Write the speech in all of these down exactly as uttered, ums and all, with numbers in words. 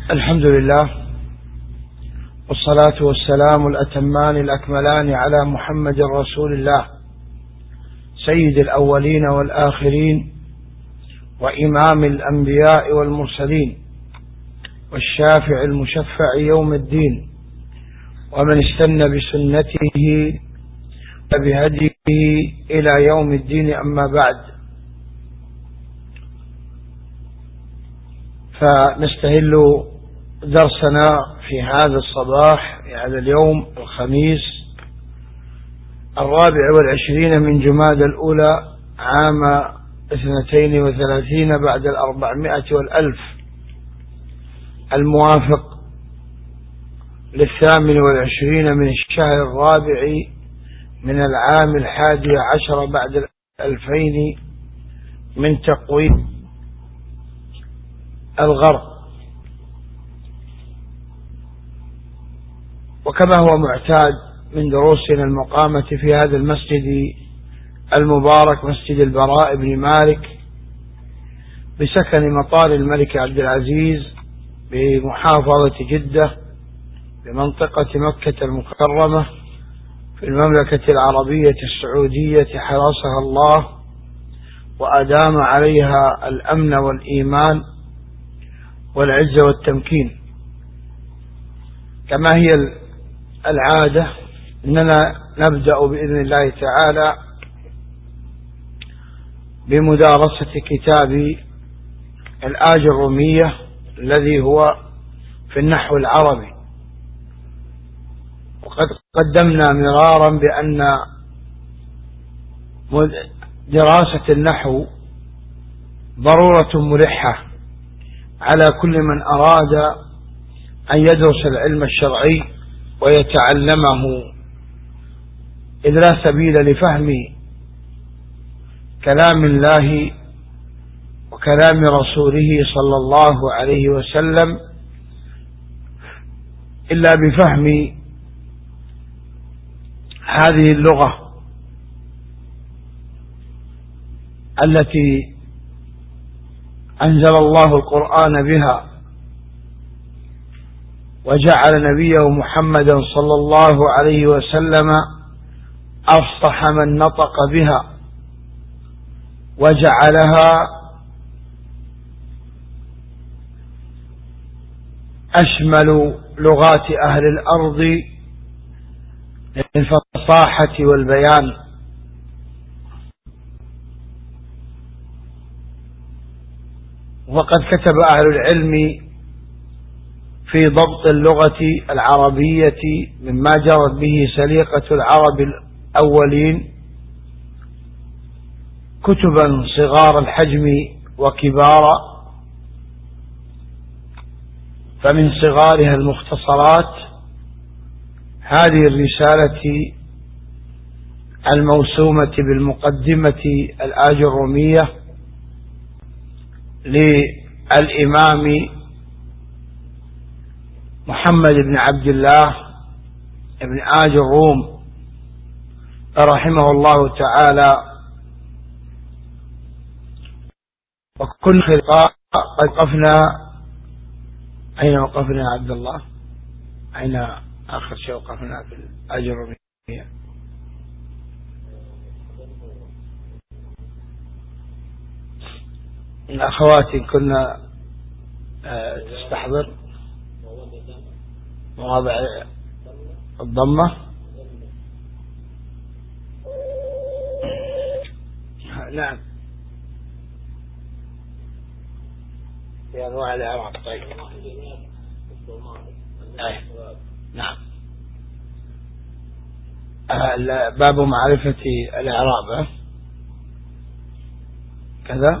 الحمد لله، والصلاة والسلام الأتمان الأكملان على محمد رسول الله سيد الأولين والآخرين وإمام الأنبياء والمرسلين والشافع المشفع يوم الدين، ومن استنى بسنته وبهديه إلى يوم الدين. أما بعد، فنستهل درسنا في هذا الصباح في هذا اليوم الخميس الرابع والعشرين من جمادى الأولى عام اثنتين وثلاثين بعد الأربعمائة والألف، الموافق للثامن والعشرين من الشهر الرابع من العام الحادي عشر بعد الألفين من تقويم الغرب. وكما هو معتاد من دروسنا المقامة في هذا المسجد المبارك، مسجد البراء بن مالك بسكن مطار الملك عبد العزيز بمحافظة جدة بمنطقة مكة المكرمة في المملكة العربية السعودية، حرسها الله وأدام عليها الأمن والإيمان والعزة والتمكين. كما هي العادة أننا نبدأ بإذن الله تعالى بمدارسة كتاب الآج الرومية الذي هو في النحو العربي. وقد قدمنا مرارا بأن دراسة النحو ضرورة ملحة على كل من أراد أن يدرس العلم الشرعي ويتعلمه، إذ لا سبيل لفهم كلام الله وكلام رسوله صلى الله عليه وسلم إلا بفهم هذه اللغة التي أنزل الله القرآن بها وجعل نبيه محمدا صلى الله عليه وسلم أفصح من نطق بها، وجعلها أشمل لغات أهل الأرض للفصاحة والبيان. وقد كتب أهل العلم في ضبط اللغة العربية مما جرت به سليقة العرب الأولين كتبا صغار الحجم وكبارا، فمن صغارها المختصرات هذه الرسالة الموسومة بالمقدمة الآج الرومية للإمام محمد بن عبد الله بن آج الروم رحمه الله تعالى. وكل خلقاء قد وقفنا. أين وقفنا يا عبد الله؟ أين آخر شيء وقفنا في الآج الرومية؟ الأخوات كنا تستحضر مواضع الضمة. نعم، في أنواع الإعراب. طيب، أي. نعم، باب معرفة الإعراب كذا.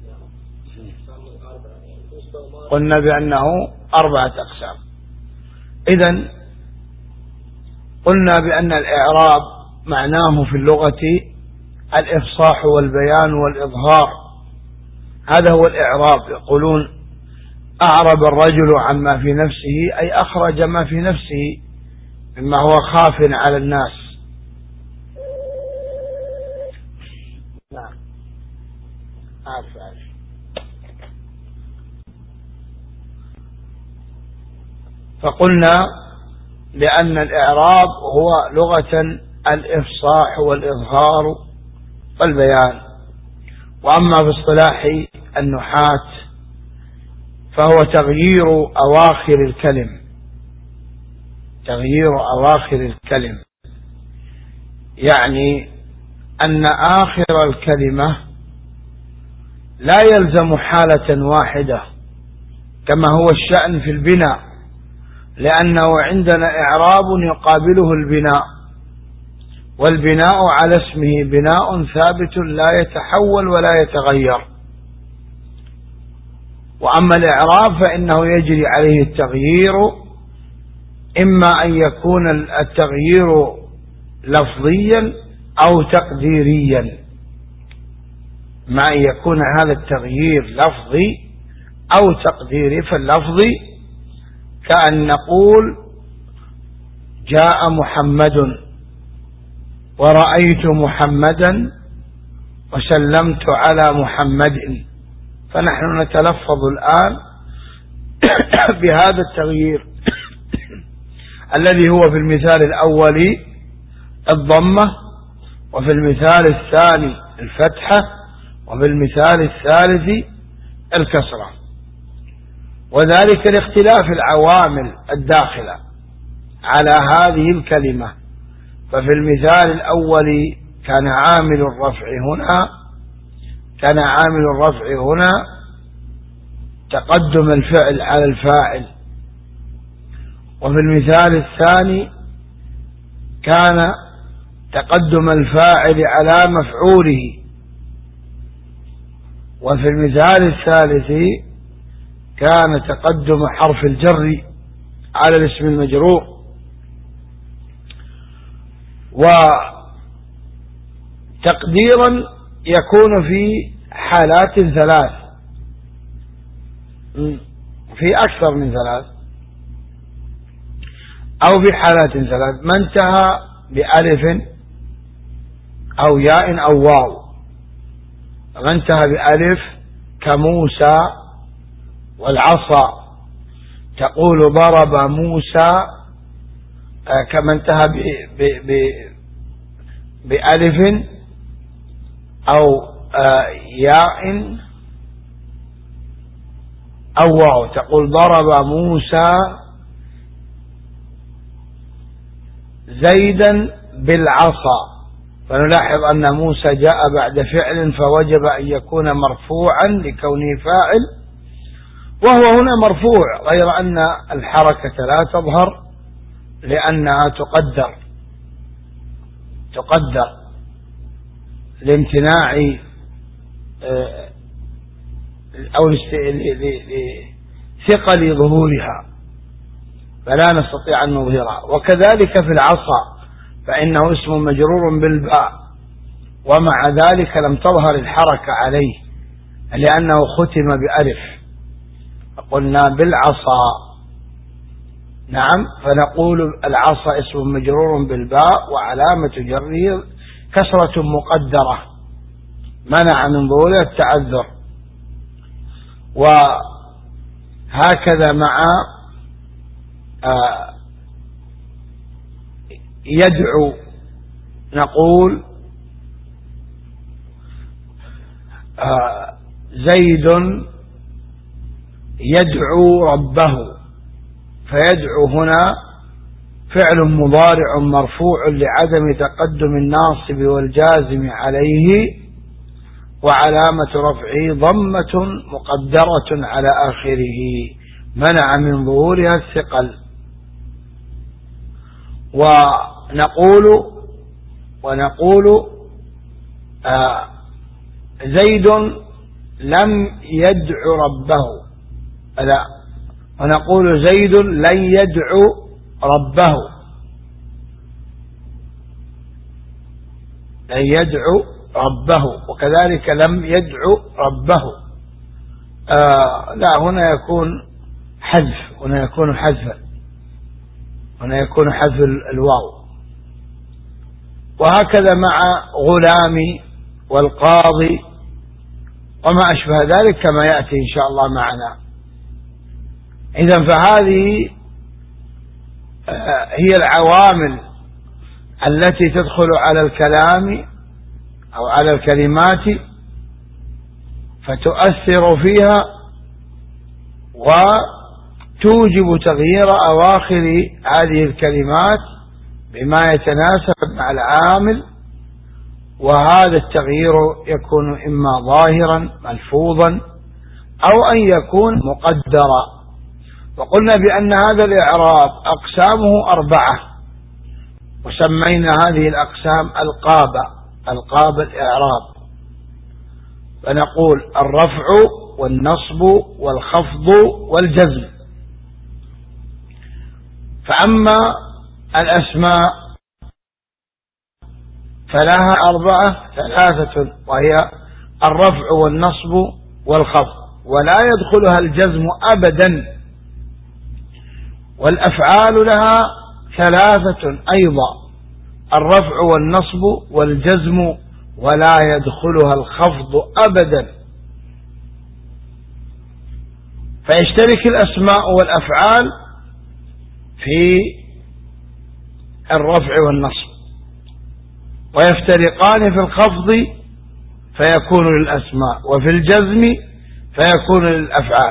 قلنا بأنه أربعة أقسام. إذن قلنا بأن الإعراب معناه في اللغة الإفصاح والبيان والإظهار، هذا هو الإعراب. يقولون أعرب الرجل عما في نفسه، أي أخرج ما في نفسه مما هو خاف على الناس. نعم، عارف عارف فقلنا لأن الإعراب هو لغة الإفصاح والإظهار والبيان، وأما باصطلاح النحاة فهو تغيير أواخر الكلم، تغيير أواخر الكلم، يعني أن آخر الكلمة لا يلزم حالة واحدة كما هو الشأن في البناء، لأنه عندنا إعراب يقابله البناء، والبناء على اسمه بناء ثابت لا يتحول ولا يتغير. وأما الإعراب فإنه يجري عليه التغيير، إما أن يكون التغيير لفظيا أو تقديريا، ما أن يكون هذا التغيير لفظي أو تقديري. فاللفظي كأن نقول جاء محمد ورأيت محمدا وسلمت على محمد، فنحن نتلفظ الآن بهذا التغيير الذي هو في المثال الأول الضمة، وفي المثال الثاني الفتحة، وفي المثال الثالث الكسرة، وذلك لاختلاف العوامل الداخلة على هذه الكلمة. ففي المثال الأول كان عامل الرفع هنا كان عامل الرفع هنا تقدم الفعل على الفاعل، وفي المثال الثاني كان تقدم الفاعل على مفعوله، وفي المثال الثالث كان تقدم حرف الجر على الاسم المجرور. وتقديرا يكون في حالات ثلاث، في أكثر من ثلاث، أو في حالات ثلاث: ما انتهى بألف أو ياء أو واو. ما انتهى بألف كموسى والعصا، تقول ضرب موسى، كما انتهى بألف أو ياء أو واو، تقول ضرب موسى زيدا بالعصا. فنلاحظ أن موسى جاء بعد فعل فوجب أن يكون مرفوعا لكونه فاعل، وهو هنا مرفوع، غير أن الحركة لا تظهر لأنها تقدر تقدر لامتناع أو لثقل ظهورها، فلا نستطيع أن نظهرها. وكذلك في العصا فإنه اسم مجرور بالباء، ومع ذلك لم تظهر الحركة عليه لأنه ختم بألف، فقلنا بالعصا. نعم، فنقول العصا اسم مجرور بالباء وعلامة جره كسرة مقدرة منع من ظهورها التعذر. وهكذا مع آه يدعو، نقول آه زيد يدعو ربه، فيدعو هنا فعل مضارع مرفوع لعدم تقدم الناصب والجازم عليه، وعلامة رفعه ضمة مقدرة على آخره منع من ظهورها الثقل. ونقول ونقول آه زيد لم يدع ربه، لا، ونقول زيد لن يدعو ربه، لن يدعو ربه، وكذلك لم يدعو ربه. آه لا، هنا يكون حذف، هنا يكون حذفا، هنا يكون حذف الواو. وهكذا مع غلامي والقاضي وما أشبه ذلك كما يأتي إن شاء الله معنا. إذن فهذه هي العوامل التي تدخل على الكلام أو على الكلمات فتؤثر فيها وتوجب تغيير أواخر هذه الكلمات بما يتناسب مع العامل، وهذا التغيير يكون إما ظاهرا ملفوظا أو أن يكون مقدرا. وقلنا بأن هذا الإعراب أقسامه أربعة، وسمينا هذه الأقسام القاب القاب الإعراب، فنقول الرفع والنصب والخفض والجزم. فأما الأسماء فلها أربعة ثلاثة، وهي الرفع والنصب والخفض، ولا يدخلها الجزم أبدا. والأفعال لها ثلاثة أيضا، الرفع والنصب والجزم، ولا يدخلها الخفض أبدا. فيشترك الأسماء والأفعال في الرفع والنصب، ويفترقان في الخفض فيكون للأسماء، وفي الجزم فيكون للأفعال.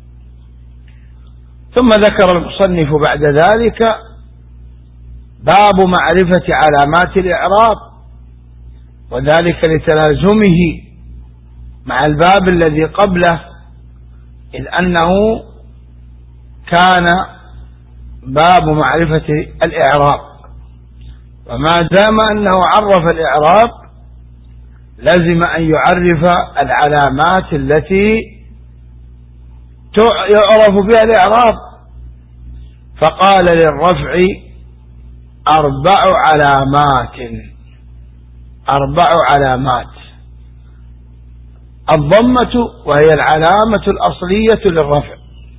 ثم ذكر المصنف بعد ذلك باب معرفة علامات الإعراب، وذلك لتلازمه مع الباب الذي قبله، إذ أنه كان باب معرفة الإعراب، وما دام أنه عرف الإعراب لازم أن يعرف العلامات التي يعرف بها الإعراب. فقال للرفع أربع علامات أربع علامات الضمة، وهي العلامة الأصلية للرفع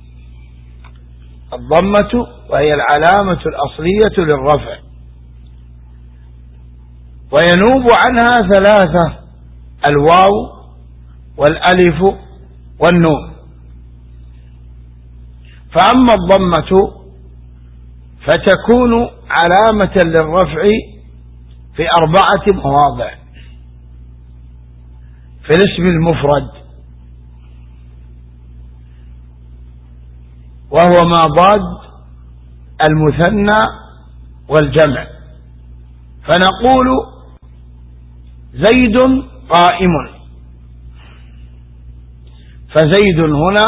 الضمة وهي العلامة الأصلية للرفع، وينوب عنها ثلاثة: الواو والألف والنون. فأما الضمة فتكون علامة للرفع في أربعة مواضع: في الاسم المفرد، وهو ما ضاد المثنى والجمع، فنقول زيد قائم، فزيد هنا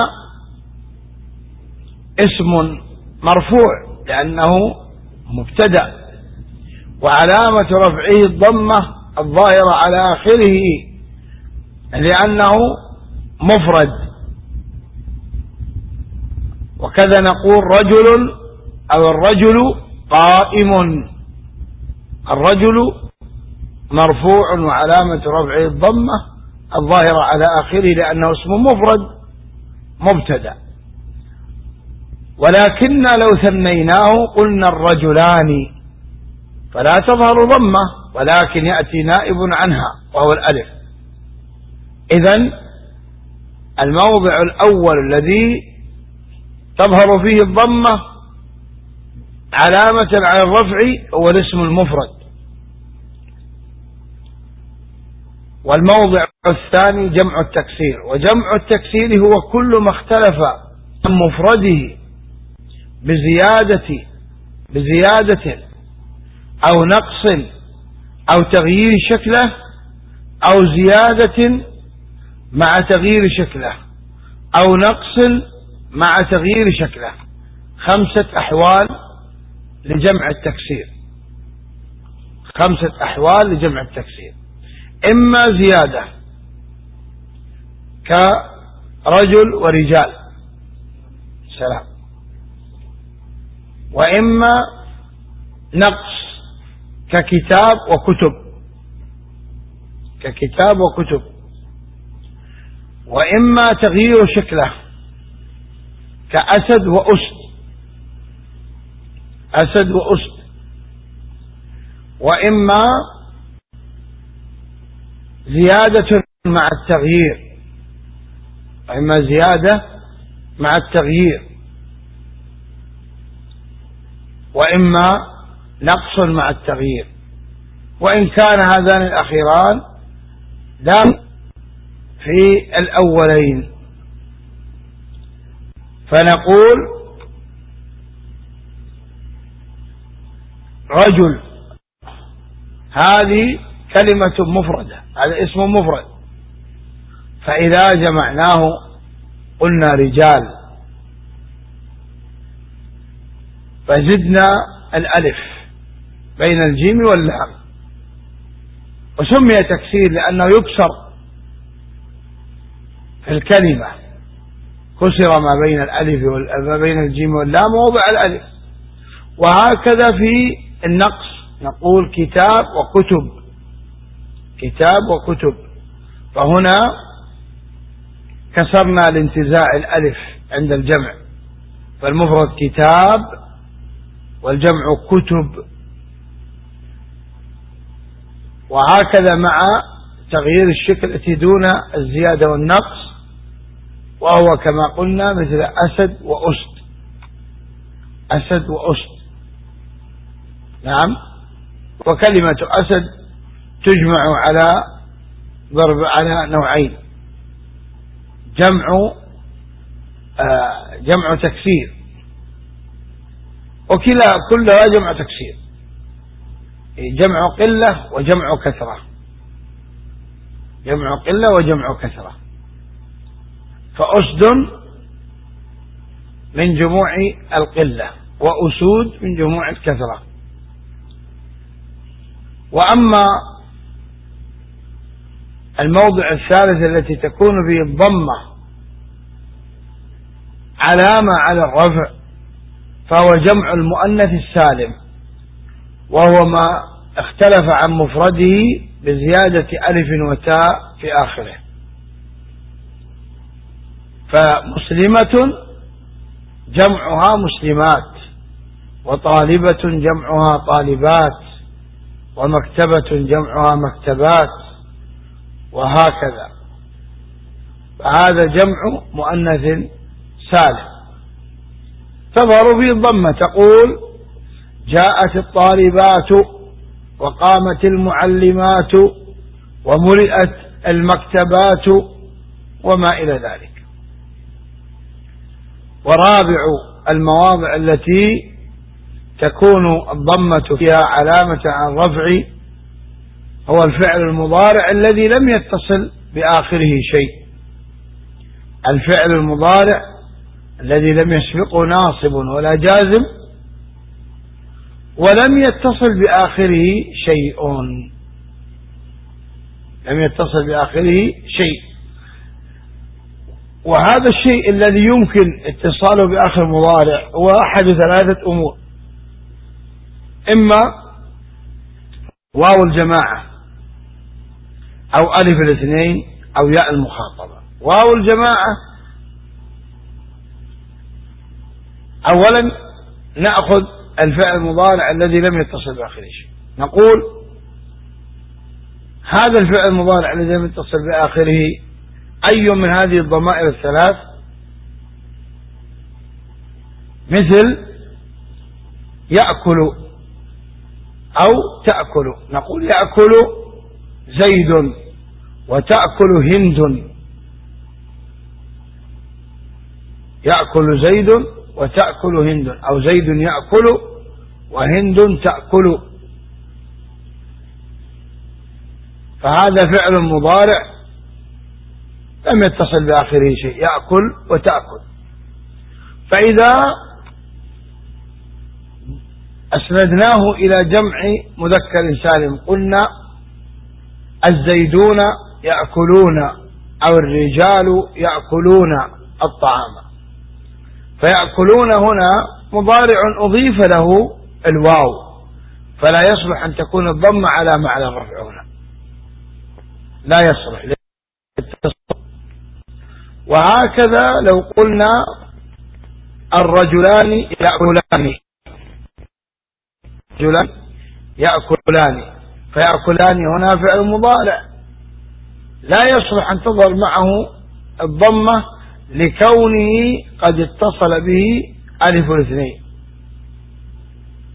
اسم مرفوع لأنه مبتدأ، وعلامة رفعه الضمة الظاهرة على آخره لأنه مفرد. وكذا نقول رجل أو الرجل قائم، الرجل مرفوع وعلامة رفعه الضمة الظاهرة على آخره لأنه اسم مفرد مبتدأ. ولكن لو ثنيناه قلنا الرجلان فلا تظهر ضمة، ولكن يأتي نائب عنها وهو الألف. إذن الموضع الأول الذي تظهر فيه الضمة علامة على الرفع هو الاسم المفرد. والموضع الثاني جمع التكسير، وجمع التكسير هو كل ما اختلف عن مفرده بزيادة بزيادة أو نقص أو تغيير شكله، أو زيادة مع تغيير شكله، أو نقص مع تغيير شكله. خمسة أحوال لجمع التكسير خمسة أحوال لجمع التكسير: إما زيادة كرجل ورجال سلام، وإما نقص ككتاب وكتب ككتاب وكتب وإما تغيير شكله كأسد وأسد أسد وأسد وإما زيادة مع التغيير وإما زيادة مع التغيير وإما نقص مع التغيير، وإن كان هذان الأخيران دام في الأولين. فنقول رجل، هذه كلمة مفردة، هذا اسم مفرد، فإذا جمعناه قلنا رجال، فزدنا الألف بين الجيم واللام، وسمي تكسير لأنه يكسر في الكلمة، كسر ما بين الألف وما بين الجيم واللام ووضع الألف. وهكذا في النقص نقول كتاب وكتب، كتاب وكتب، فهنا كسرنا لانتزاع الألف عند الجمع، فالمفرد كتاب والجمع كتب. وهكذا مع تغيير الشكل التي دون الزيادة والنقص، وهو كما قلنا مثل أسد وأسد، أسد وأسد. نعم. وكلمة أسد تجمع على ضرب على نوعين، جمع آه جمع تكسير، وكلا كلها جمع تكسير، جمع قلة وجمع كثرة، جمع قلة وجمع كثرة. فأسد من جموع القلة، وأسود من جموع الكثرة. وأما الموضع الثالث التي تكون به الضمة علامة على الرفع، فهو جمع المؤنث السالم، وهو ما اختلف عن مفرده بزيادة ألف وتاء في آخره. فمسلمة جمعها مسلمات، وطالبة جمعها طالبات، ومكتبة جمعها مكتبات، وهكذا. فهذا جمع مؤنث سالم تظهر فيه الضمة، تقول جاءت الطالبات، وقامت المعلمات، وملئت المكتبات، وما إلى ذلك. ورابع المواضع التي تكون الضمة فيها علامة عن الرفع هو الفعل المضارع الذي لم يتصل بآخره شيء، الفعل المضارع الذي لم يسبقه ناصب ولا جازم ولم يتصل بآخره شيء، لم يتصل بآخره شيء. وهذا الشيء الذي يمكن اتصاله بآخر مضارع هو أحد ثلاثة أمور: إما واو الجماعة، أو ألف الاثنين، أو ياء المخاطبة. واو الجماعة أولا نأخذ الفعل المضارع الذي لم يتصل بآخره شيء، نقول هذا الفعل المضارع الذي لم يتصل بآخره أي من هذه الضمائر الثلاث، مثل يأكل أو تأكل، نقول يأكل زيد وتأكل هند، يأكل زيد وتأكل هند، أو زيد يأكل وهند تأكل. فهذا فعل مضارع لم يتصل بآخره شيء، يأكل وتأكل. فإذا أسندناه إلى جمع مذكر سالم قلنا الزيدون يأكلون، أو الرجال يأكلون الطعام. فيأكلون هنا مضارع أضيف له الواو، فلا يصلح أن تكون الضمة على معنى الرفع هنا، لا يصلح. وهكذا لو قلنا الرجلان يأكلان، رجلان يأكلان، فيأكلان هنا فعل مضارع لا يصلح أن تظهر معه الضمة لكونه قد اتصل به ألف الاثنين.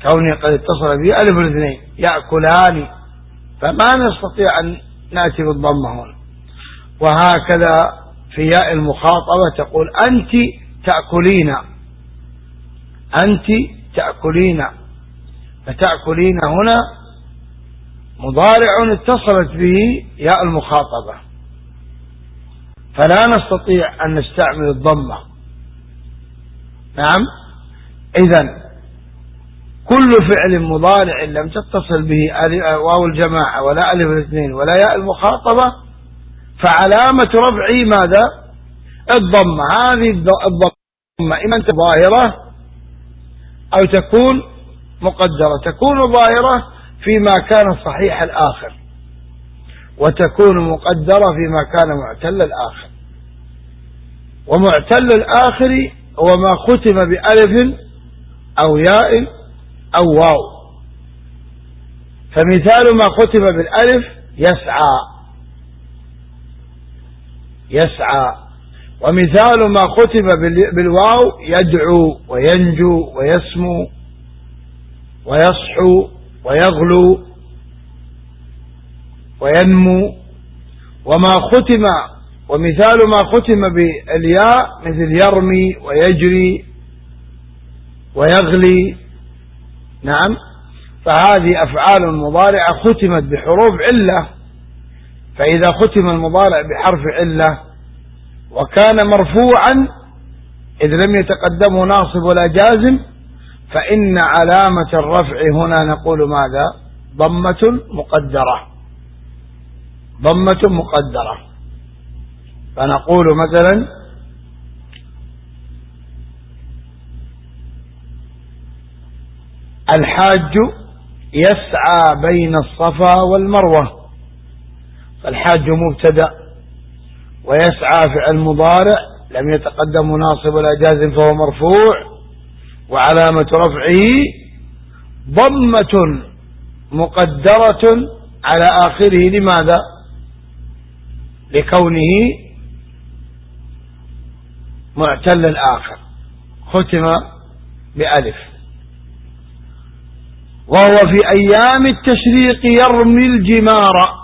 كونه قد اتصل به ألف الاثنين يأكلان، فما نستطيع أن نأتي بالضمة هنا. وهكذا في ياء المخاطبة تقول أنت تأكلين، أنت تأكلين، فتأكلين هنا مضارع اتصلت به ياء المخاطبة، فلا نستطيع أن نستعمل الضمة. نعم. إذن كل فعل مضارع لم تتصل به واو الجماعة ولا ألف الاثنين ولا ياء المخاطبة فعلامة رفعه ماذا؟ الضمة. هذه الضمة إما أن تكون ظاهرة أو تكون مقدرة. تكون ظاهرة فيما كان صحيح الآخر، وتكون مقدرة فيما كان معتل الآخر. ومعتل الآخر هو ما ختم بألف أو ياء أو واو. فمثال ما ختم بالألف يسعى، يسعى. ومثال ما ختم بالواو يدعو وينجو ويسمو ويصحو ويغلو وينمو. وما ختم ومثال ما ختم بالياء مثل يرمي ويجري ويغلي. نعم. فهذه أفعال مضارعة ختمت بحروف علة. فإذا ختم المضارع بحرف علة وكان مرفوعا إذ لم يتقدمه ناصب ولا جازم فإن علامة الرفع هنا نقول ماذا؟ ضمة مقدرة، ضمة مقدرة. فنقول مثلا الحاج يسعى بين الصفا والمروة. فالحاج مبتدأ ويسعى فعل مضارع لم يتقدم ناصب ولا جازم فهو مرفوع، وعلامة رفعه ضمة مقدرة على آخره. لماذا؟ لكونه معتل الآخر ختم بألف. وهو في أيام التشريق يرمي الجمار.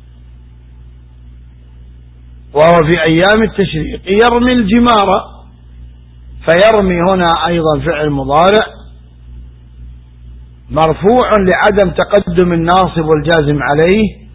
وهو في أيام التشريق يرمي الجمار. فيرمي هنا أيضا فعل مضارع مرفوع لعدم تقدم الناصب والجازم عليه،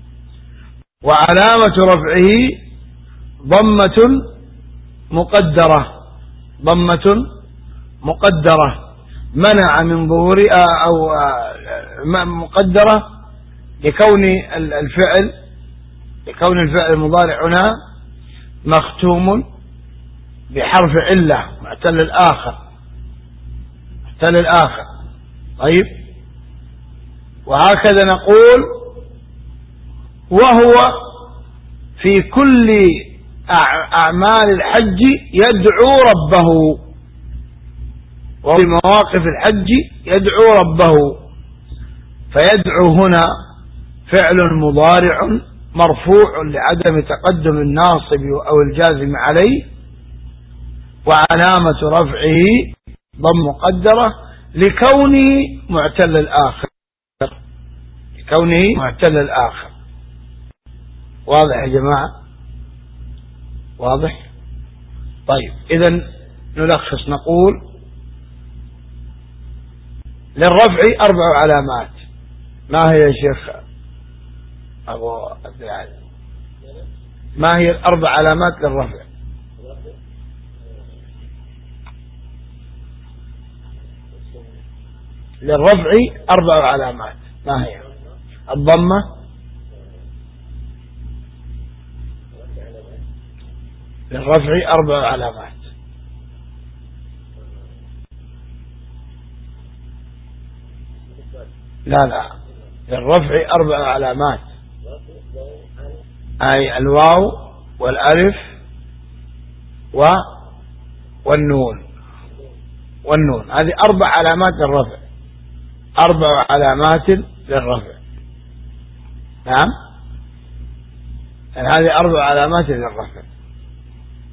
وعلامة رفعه ضمة مقدرة، ضمة مقدرة منع من ظهور أو مقدرة لكون الفعل لكون الفعل المضارع هنا مختوم بحرف علة معتل الآخر، معتل الآخر. طيب. وهكذا نقول وهو في كل أعمال الحج يدعو ربه. وفي مواقف الحج يدعو ربه. فيدعو هنا فعل مضارع مرفوع لعدم تقدم الناصب أو الجازم عليه، وعلامة رفعه ضم مقدرة لكونه معتل الآخر، لكونه معتل الآخر. واضح يا جماعة؟ واضح؟ طيب. إذن نلخص نقول للرفع أربع علامات. ما هي يا شيخ أبو عبد العزيز؟ ما هي الأربع علامات للرفع؟ للرفع أربع علامات. ما هي؟ الضمة، للرفع أربع علامات. لا لا للرفع أربع علامات، أي الواو والألف و والنون والنون. هذه أربع علامات للرفع، أربع علامات للرفع. نعم. يعني هذه أربع علامات للرفع.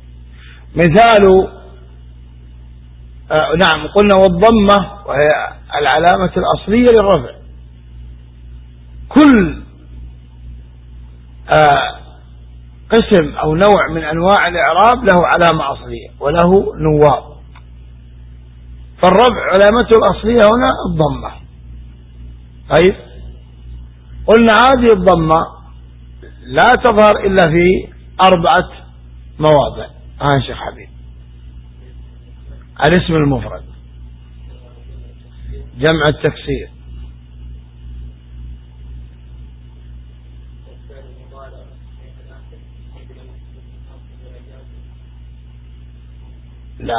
مثال آه نعم قلنا والضمة وهي العلامة الأصلية للرفع. كل آه قسم أو نوع من أنواع الإعراب له علامة أصلية وله نواب. فالرفع علامته الأصلية هنا الضمة. طيب قلنا هذه الضمة لا تظهر إلا في أربعة مواضع. ها شيخ حبيب. الاسم المفرد، جمع التكسير، لا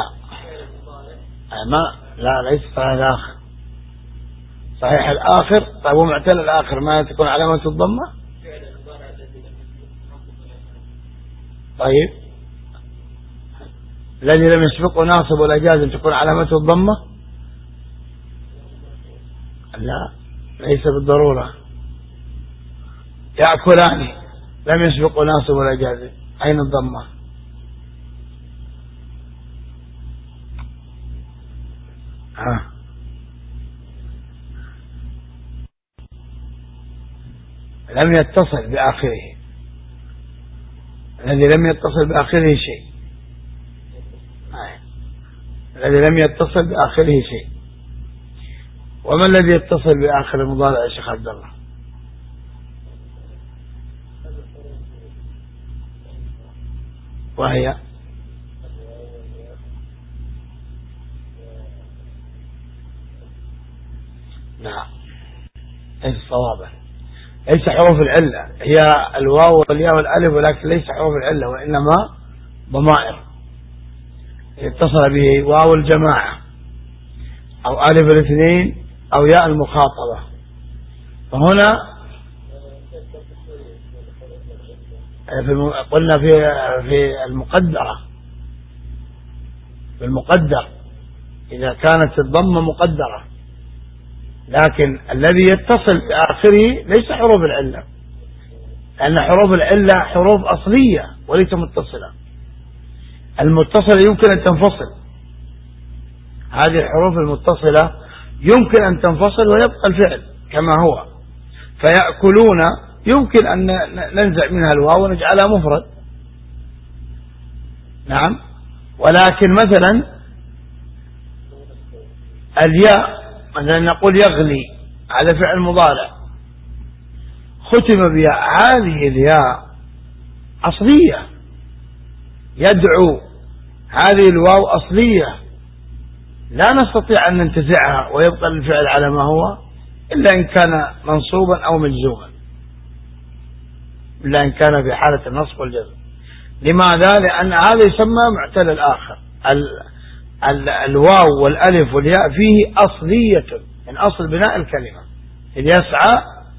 ما لا ليس صحيح الآخر. صحيح الآخر. طيب ومعتل الآخر ما تكون علامة الضمة؟ طيب الذي لم يسبقه ناصب ولا جازم تكون علامته الضمة؟ لا ليس بالضرورة. يأكلان لم يسبقه ناصب ولا جازم، أين الضمة؟ ها لم يتصل بآخره. الذي لم يتصل بآخره شيء. الذي لم يتصل بآخره شيء. وما الذي يتصل بآخر المضارع يا شيخ عبد الله؟ وهي نعم ليس صوابا. ليس حروف العلة، هي الواو والياء والالف، ولكن ليس حروف العلة وإنما ضمائر اتصل به واو الجماعة أو ألف الاثنين أو ياء المخاطبة. فهنا قلنا في في المقدرة، في المقدر إذا كانت الضمة مقدرة، لكن الذي يتصل بآخره ليس حروف العلة، لأن حروف العلة حروف أصلية وليس متصلة. المتصلة يمكن أن تنفصل. هذه الحروف المتصلة يمكن أن تنفصل ويبقى الفعل كما هو. فيأكلون يمكن أن ننزع منها الواو ونجعلها مفرد. نعم. ولكن مثلا الياء مثلا نقول يغلي، هذا فعل مضارع ختم بياء، هذه الياء أصلية. يدعو، هذه الواو أصلية لا نستطيع أن ننتزعها ويبقى الفعل على ما هو إلا إن كان منصوبا أو مجزوما، إلا إن كان في حالة النصب والجزم. لماذا؟ لأن هذا يسمى معتل الآخر. ال ال الواو والألف والياء فيه أصلية من أصل بناء الكلمة، إذ يسعى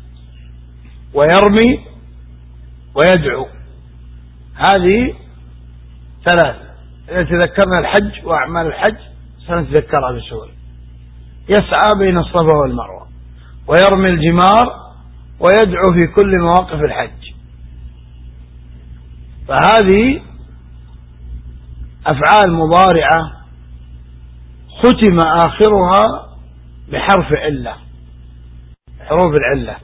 ويرمي ويدعو. هذه ثلاث. إذا تذكرنا الحج وأعمال الحج سنتذكرها بسهولة. يسعى بين الصفا والمروة ويرمي الجمار ويدعو في كل مواقف الحج. فهذه أفعال مضارعة ختم آخرها بحرف علة، حروف العلة،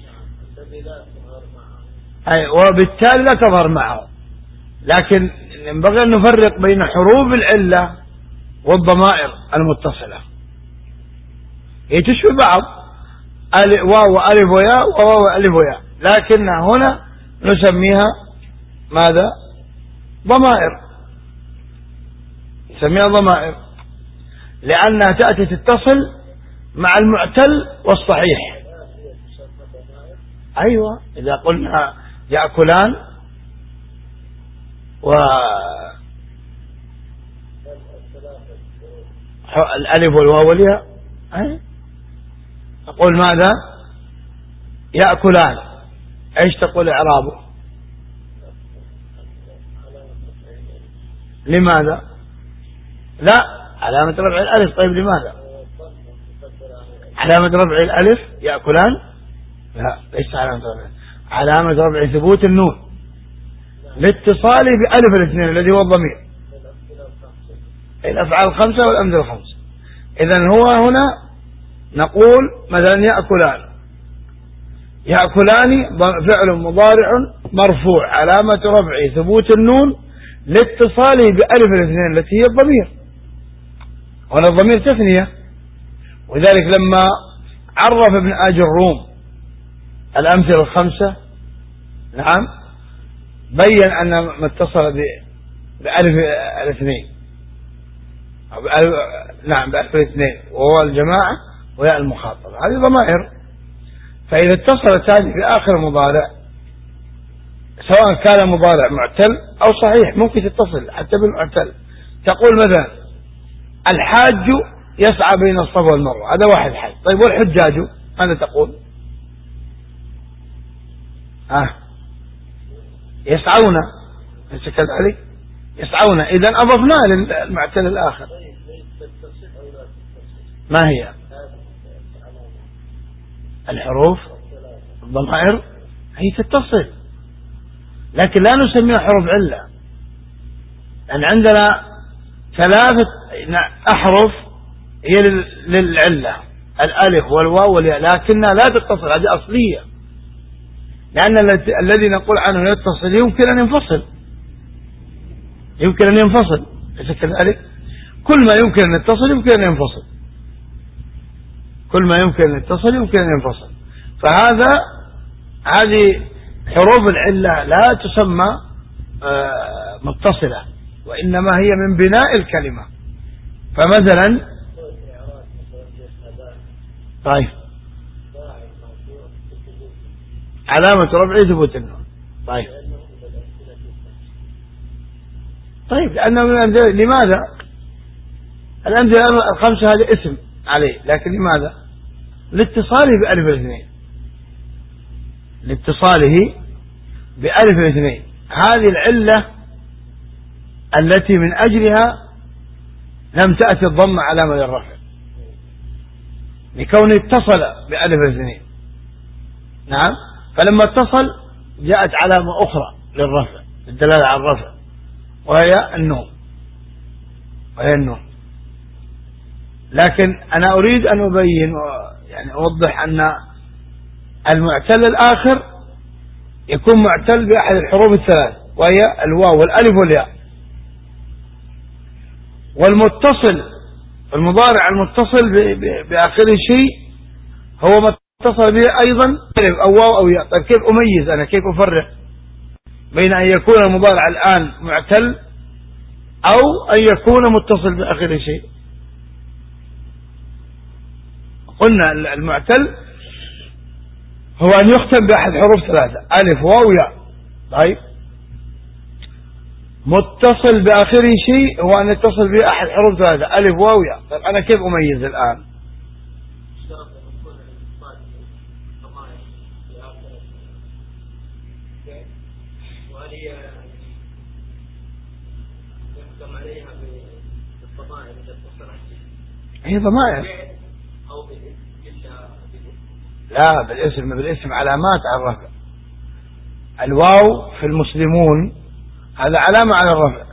أي وبالتالي لا تظهر معه. لكن ينبغي أن نفرق بين حروف العلة والضمائر المتصلة. هي تشبه بعض، واو وألف وياء وواو وألف وياء، لكن هنا نسميها ماذا؟ ضمائر. نسميها ضمائر لأنها تأتي تتصل مع المعتل والصحيح. أيوة، إذا قلنا يأكلان و الألف والواو والياء، أقول ماذا؟ يأكلان، ايش تقول إعرابه؟ لماذا؟ لا، علامة رفع الألف. طيب لماذا؟ علامة رفع الألف يأكلان؟ لا، ليس علامة رفع. علامة رفع ثبوت النون لاتصاله بألف الاثنين الذي هو الضمير. الأفعال الخمسة والأمثلة الخمسة. إذن هو هنا نقول مثلا يأكلان، يأكلان فعل مضارع مرفوع علامة رفعه ثبوت النون لاتصاله بألف الاثنين التي هي الضمير، وهنا الضمير تثنية. وذلك لما عرف ابن آج الروم الأمثلة الخمسة، نعم، بين أن ما اتصل بألف الاثنين، نعم بألف الاثنين وهو الجماعة وياء المخاطبة، هذه ضمائر. فإذا اتصلت هذه في آخر المضارع سواء كان مضارع معتل أو صحيح، ممكن تتصل حتى بالمعتل. تقول مثلا الحاج يسعى بين الصفا والمروة، هذا واحد حاج. طيب والحجاج ماذا تقول؟ آه. يسعون، ليس كذلك؟ يسعون، إذا أضفناه للمعتل الآخر. ما هي الحروف الضمائر؟ هي تتصل، لكن لا نسميها حروف علة، لأن عندنا ثلاثة أحرف هي للعلة، الألف والواو والياء، لكنها لا تتصل، هذه أصلية. لأن الذي نقول عنه يتصل يمكن أن ينفصل، يمكن أن ينفصل، ليس كذلك؟ كل ما يمكن أن يتصل يمكن أن ينفصل، كل ما يمكن أن يتصل يمكن أن ينفصل. فهذا هذه حروف العلة لا تسمى متصلة، وإنما هي من بناء الكلمة. فمثلا طيب علامة رفعه ثبوت النون. طيب طيب لأنه من الأمثلة. لماذا؟ الأمثلة الخمسة هذا اسم عليه، لكن لماذا؟ لاتصاله بألف الاثنين، لاتصاله بألف الاثنين، هذه العلة التي من أجلها لم تأتي الضمة علامة للرفع، لكونه اتصل بألف الاثنين. نعم، فلما اتصل جاءت علامة أخرى للرفع، الدلالة على الرفع، وهي النون، وهي النون. لكن أنا أريد أن أبين يعني أوضح أن المعتل الآخر يكون معتل بأحد الحروف الثلاث، وهي الواو والألف والياء. والمتصل المضارع المتصل بآخر شيء هو ما اتصل به أيضا ألف أو واو أو ياء. طيب كيف أميز أنا، كيف أفرق بين أن يكون المضارع الآن معتل أو أن يكون متصل بآخر شيء؟ قلنا المعتل هو أن يختم بأحد حروف ثلاثة، ألف واو ياء. طيب متصل بآخره شيء هو أن يتصل بأحد حروف ثلاثة، ألف واو ياء. طيب أنا كيف أميز الآن؟ هي ضمائر، لا بالاسم، بالاسم علامات على الرفع. الواو في المسلمون هذا علامة على الرفع،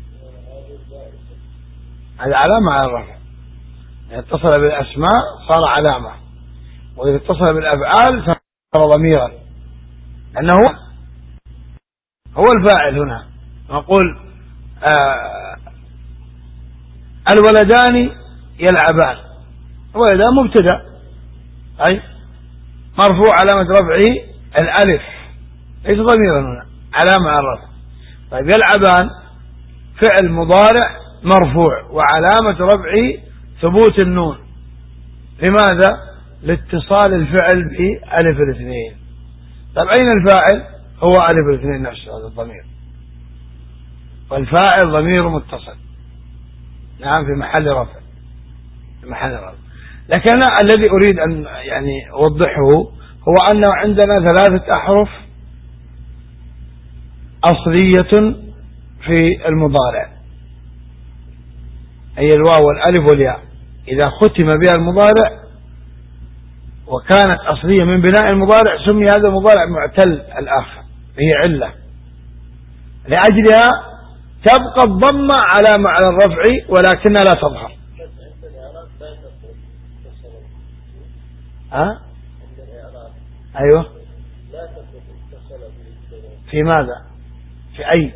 هذا علامة على الرفع. إذا اتصل بالأسماء صار علامة، وإذا اتصل بالأفعال صار ضميرا، لأنه هو الفاعل. هنا نقول آه الولدان يلعبان، الولدان مبتدأ، أي مرفوع علامة رفعه الألف، ليس ضميرا هنا، علامة على الرفع. طيب يلعبان فعل مضارع مرفوع وعلامة رفعه ثبوت النون، لماذا؟ لاتصال الفعل بألف الاثنين. طيب أين الفاعل؟ هو ألف الاثنين نفسه، هذا الضمير، والفاعل ضمير متصل، نعم، في محل رفع، في محل رفع. لكن أنا الذي أريد أن يعني أوضحه هو أنه عندنا ثلاثة أحرف أصلية في المضارع، هي الواو والألف والياء. إذا ختم بها المضارع وكانت أصلية من بناء المضارع سمي هذا المضارع معتل الآخر، هي علة، لأجلها تبقى الضمة علامة على الرفع ولكنها لا تظهر. ها؟ أيوه. في ماذا؟ في أي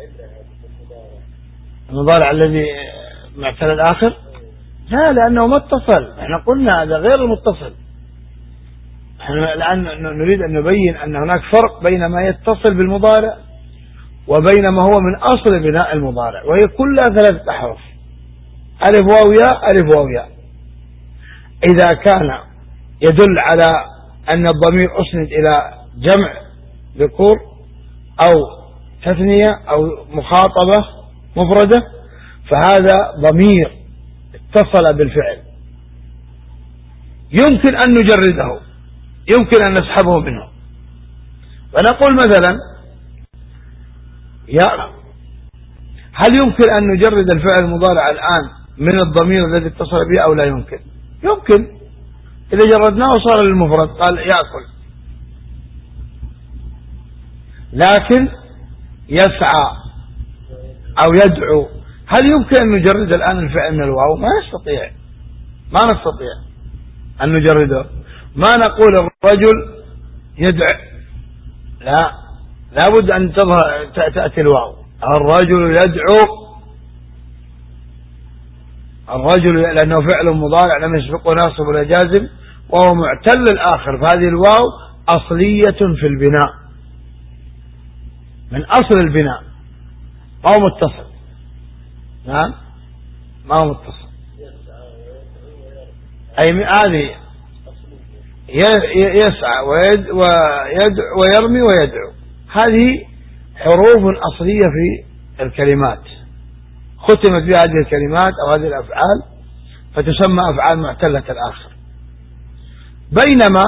المضارع الذي معتل الآخر؟ لا، لأنه ما اتصل. احنا قلنا هذا غير المتصل. احنا الآن نريد أن نبين أن هناك فرق بين ما يتصل بالمضارع وبين ما هو من أصل بناء المضارع، وهي كلها ثلاثة أحرف: ألف واو ياء، ألف واو ياء. إذا كان يدل على أن الضمير أسند إلى جمع ذكور أو تثنية أو مخاطبة مفردة، فهذا ضمير اتصل بالفعل، يمكن أن نجرده، يمكن أن نسحبه منه. فنقول مثلا يا، هل يمكن أن نجرد الفعل المضارع الآن من الضمير الذي اتصل به أو لا يمكن؟ يمكن. إذا جردناه صار للمفرد، قال يأكل. لكن يسعى أو يدعو، هل يمكن أن نجرد الآن الفعل من الواو؟ ما نستطيع، ما نستطيع أن نجرده. ما نقول الرجل يدعو، لا، لابد أن تظهر تأتي الواو. الرجل يدعو، الرجل لأنه فعل مضارع لم يسبقه ناصب ولا جازم وهو معتل الآخر، فهذه الواو أصلية في البناء، من أصل البناء، ما هو متصل. نعم، ما هو متصل. أي هذه يسعى ويدعو ويرمي ويدعو، هذه حروف أصلية في الكلمات، ختمت بها هذه الكلمات أو هذه الأفعال فتسمى أفعال معتلة الآخر. بينما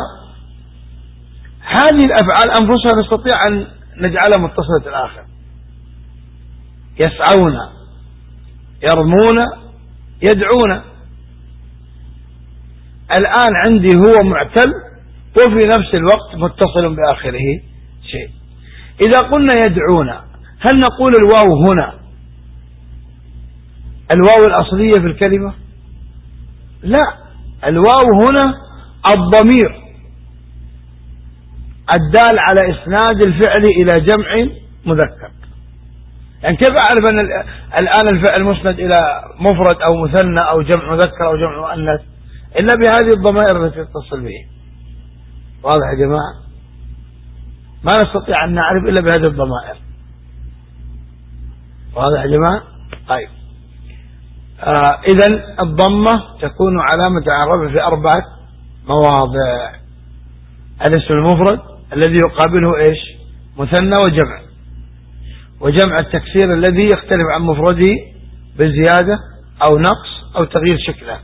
هذه الأفعال أنفسها نستطيع أن نجعلها متصلة الآخر: يسعون، يرمون، يدعون. الآن عندي هو معتل وفي نفس الوقت متصل بآخره شيء. إذا قلنا يدعون، هل نقول الواو هنا الواو الأصلية في الكلمة؟ لا، الواو هنا الضمير الدال على إسناد الفعل إلى جمع مذكر. يعني كيف أعرف أن الآن الفعل مسند إلى مفرد أو مثنى أو جمع مذكر أو جمع مؤنث؟ إلا بهذه الضمائر التي تتصل به. واضح يا جماعة؟ ما نستطيع أن نعرف إلا بهذه الضمائر. واضح يا جماعة؟ طيب، آه إذن الضمة تكون علامة الرفع في أربعة مواضع: الاسم المفرد الذي يقابله إيش؟ مثنى وجمع، وجمع التكسير الذي يختلف عن مفرده بزيادة أو نقص أو تغيير شكله،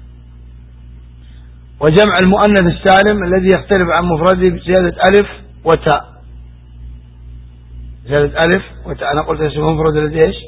وجمع المؤنث السالم الذي يختلف عن مفرده بزيادة ألف وتاء. زيادة ألف وتاء. أنا قلت اسم المفرد الذي إيش؟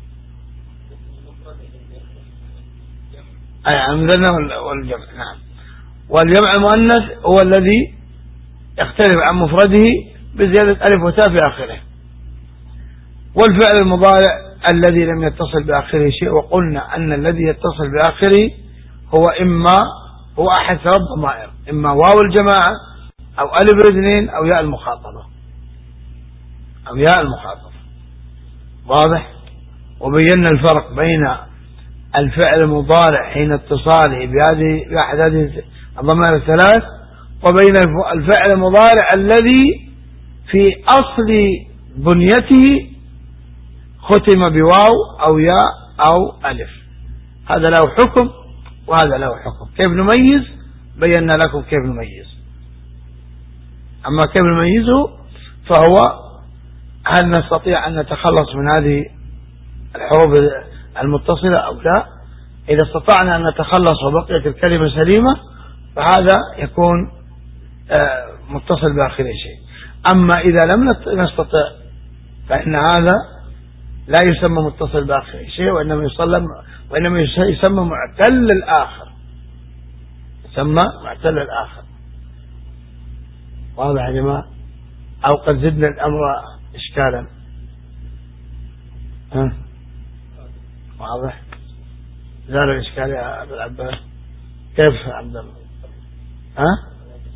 أي المثنى والجمع. نعم. والجمع المؤنث هو الذي يختلف عن مفرده بزيادة ألف وتاء في آخره. والفعل المضارع الذي لم يتصل بآخره شيء، وقلنا أن الذي يتصل بآخره هو إما هو أحد ثلاث ضمائر: إما واو الجماعة أو ألف الاثنين أو ياء المخاطبة أو ياء المخاطبة. واضح؟ وبينا الفرق بين الفعل المضارع حين اتصاله بهذه بأحد هذه الضمائر الثلاث وبين الفعل المضارع الذي في أصل بنيته ختم بواو أو ياء أو ألف. هذا له حكم وهذا له حكم. كيف نميز؟ بينا لكم كيف نميز. أما كيف نميزه فهو هل نستطيع أن نتخلص من هذه الحروف المتصلة أو لا. إذا استطعنا أن نتخلص وبقيت الكلمة سليمة فهذا يكون متصل بآخره شيء. أما إذا لم نستطع فإن هذا لا يسمى متصل بآخره شيء، وإنما يسمى وإنما يسمى معتل الآخر، يسمى معتل الآخر. واضح يا جماعة؟ أو قد زدنا الأمر إشكالا. ها؟ واضح؟ زال الإشكال يا أبو العباس. كيف يا عبد الله؟ ها؟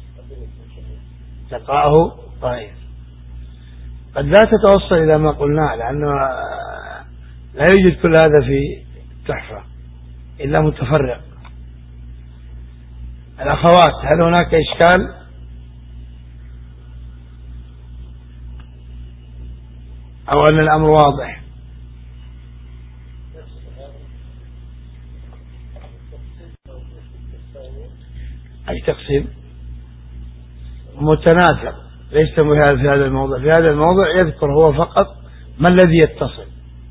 تقرأه طيب. قد لا تتوصل إلى ما قلناه، لأنه لا يوجد كل هذا في التحفة إلا متفرق. الأخوات، هل هناك إشكال؟ أو أن الأمر واضح؟ أي تقسيم متناسق، ليس في هذا الموضوع. في هذا الموضوع يذكر هو فقط ما الذي يتصل،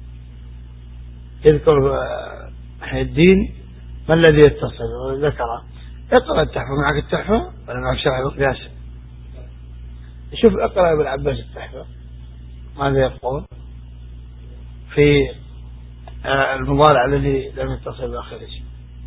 يذكر الدين ما الذي يتصل ذكره. اقرأ التحفة، معك التحفة ولا معك شرح القياس؟ شوف اقرأ ابن عباس التحفة ماذا يقول في المضارع الذي لم يتصل بآخر شيء.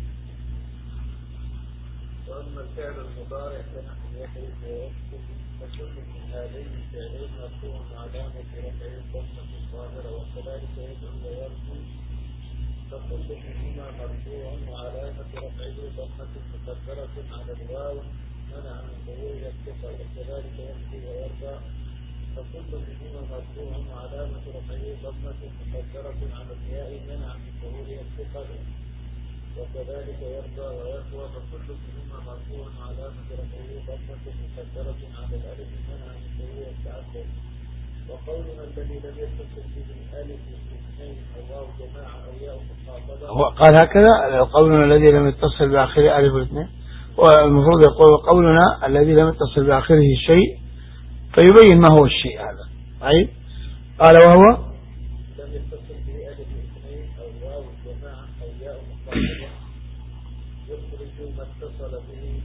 وأما الفعل المضارع فنحن يخرج ويكتب فكل من هذين الفعلين مرفوع علامة رفعه الضمة الظاهرة، وكذلك يدعو ويرجو فكل منهما مرفوع وعلامة رفعه ضمة مقدرة على الواو منع من ظهور الثقل، وكذلك يمضي ويرضى فكل منهما مرفوع وعلامة رفعه ضمة مقدرة على الياء منع من ظهور الثقل، وكذلك يرضى ويقوى فكل منهما مرفوع وعلامة رفعه ضمة مقدرة على الألف منع من ظهور التعدد. وقولنا الذي لم يتصل به الألف الاثنين أو واو جماعة أو ياء مخاطبة، هو قال هكذا قولنا الذي لم يتصل بآخره ألف الاثنين، والمفروض يقول قولنا الذي لم يتصل بآخره شيء، فيبين ما هو الشيء هذا. طيب قال وهو لم يتصل به ألف الاثنين أو واو جماعة أو ياء مخاطبة يخرج ما اتصل به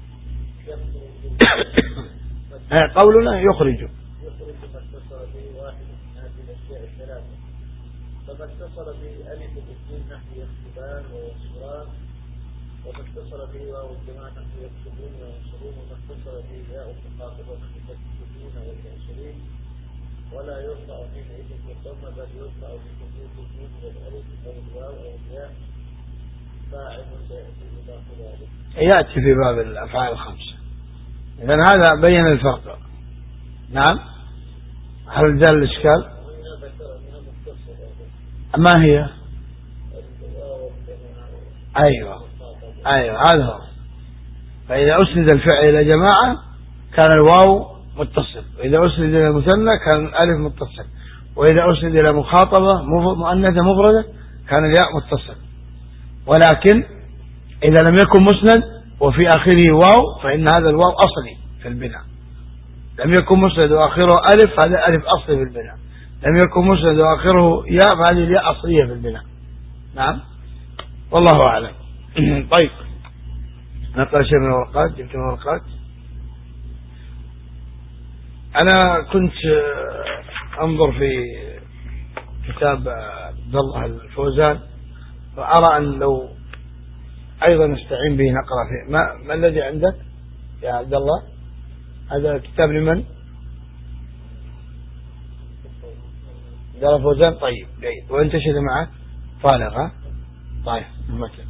يخرج قولنا يخرج يخرج ما اتصل به واحد من هذه الأشياء الثلاثة. فما اتصل به ألف الاثنين نحو يكتبان وينصران، وما اتصل به واو الجماعة نحو يكتبون وينصرون، وما اتصل به ياء المخاطبة نحو تكتبون وتنصرين، ولا يرفع حينئذ بالضمة بل يرفع بثبوت النون والألف أو الواو أو الياء فاعل سيأتي بباق ذلك. يأتي في باب الأفعال الخمسة. إذن هذا بين الفرق. نعم، هل زال الإشكال؟ ما هي؟ أيوة أيوة هذا هو. فإذا أسند الفعل إلى جماعة كان الواو متصل، وإذا أسند إلى مثنى كان الألف متصل، وإذا أسند إلى مخاطبة مؤنثة مفردة كان الياء متصل. ولكن إذا لم يكن مسند وفي آخره واو فإن هذا الواو أصلي في البناء. لم يكن مسند وآخره ألف، هذا ألف أصلي في البناء. لم يكن مسند وآخره ياء، فهذه الياء أصلية في البناء. نعم، والله أعلم. طيب نقرأ شيء من الورقات. جبت من الورقات. أنا كنت أنظر في كتاب عبد الله الفوزان، وأرى أن لو أيضا نستعين به نقرأ فيه. ما, ما الذي عندك يا عبد الله؟ هذا الكتاب لمن؟ عبد الله الفوزان. طيب جيد. وأنت شو معك؟ فارغ؟ ها طيب.